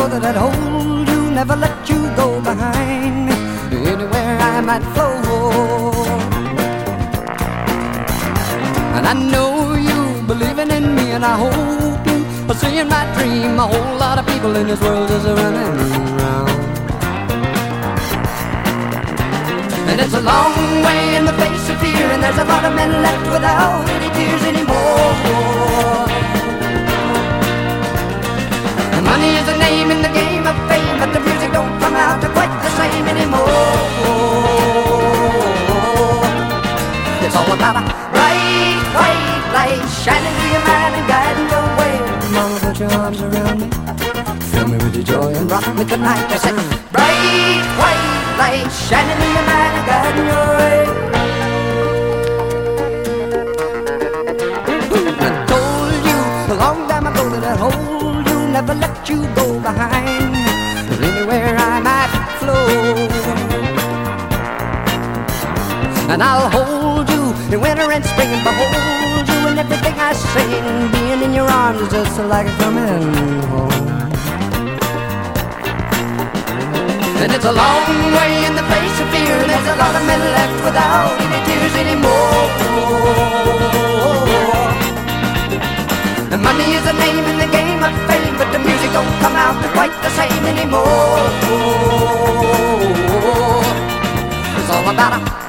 shoulder that hold you, never let you go behind me, anywhere I might flow. And I know you believing in me, and I hope you are seeing my dream. A whole lot of people in this world is running around. And it's a long way in the face of fear, and there's a lot of men left without any tears anymore. And money is a name in the game of fame, but the music don't come out quite the same anymore. It's all about a bright white light shining through your mind and guiding your way. Mama, put your arms around me, fill me with your joy and rock me tonight. I said, bright white light shining in your mind and guiding your way. I told you a long time ago that I'd hold you, never let you go behind, anywhere I might flow. And I'll hold you in winter and spring, and behold you in everything I sing. Being in your arms is just like coming home. And it's a long way in the face of fear, and there's a lot of men left without any tears anymore. And money is a name in the game of fame, but the music don't come out quite the same anymore. It's all about a